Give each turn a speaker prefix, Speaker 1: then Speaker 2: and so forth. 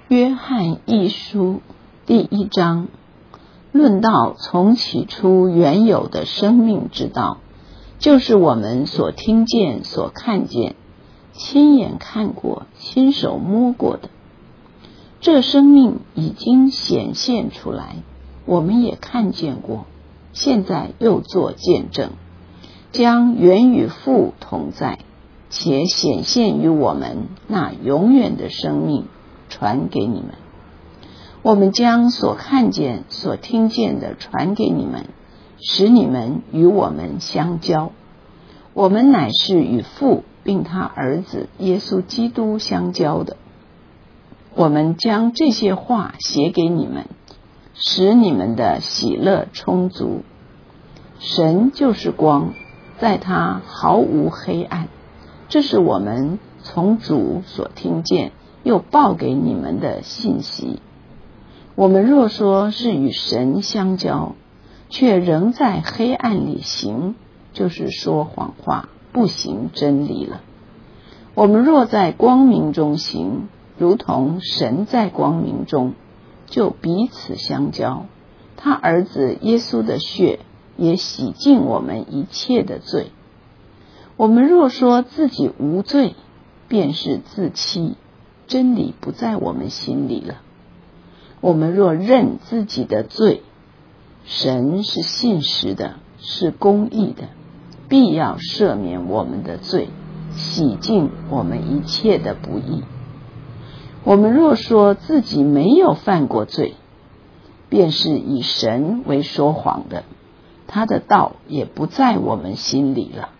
Speaker 1: 约翰一书第1章，论到从起初原有的生命之道，就是我们所听见、所看见、亲眼看过、亲手摸过的。这生命已经显现出来，我们也看见过，现在又作见证，将原与父同在，且显现于我们那永远的生命传给你们。我们将所看见、所听见的传给你们，使你们与我们相交。我们乃是与父并他儿子耶稣基督相交的。我们将这些话写给你们，使你们的喜乐充足。神就是光，在他毫无黑暗。这是我们从主所听见又报给你们的信息。我们若说是与神相交，却仍在黑暗里行，就是说谎话，不行真理了。我们若在光明中行，如同神在光明中，就彼此相交。他儿子耶稣的血也洗净我们一切的罪。我们若说自己无罪，便是自欺，真理不在我们心里了。我们若认自己的罪，神是信实的，是公义的，必要赦免我们的罪，洗净我们一切的不义。我们若说自己没有犯过罪，便是以神为说谎的，他的道也不在我们心里了。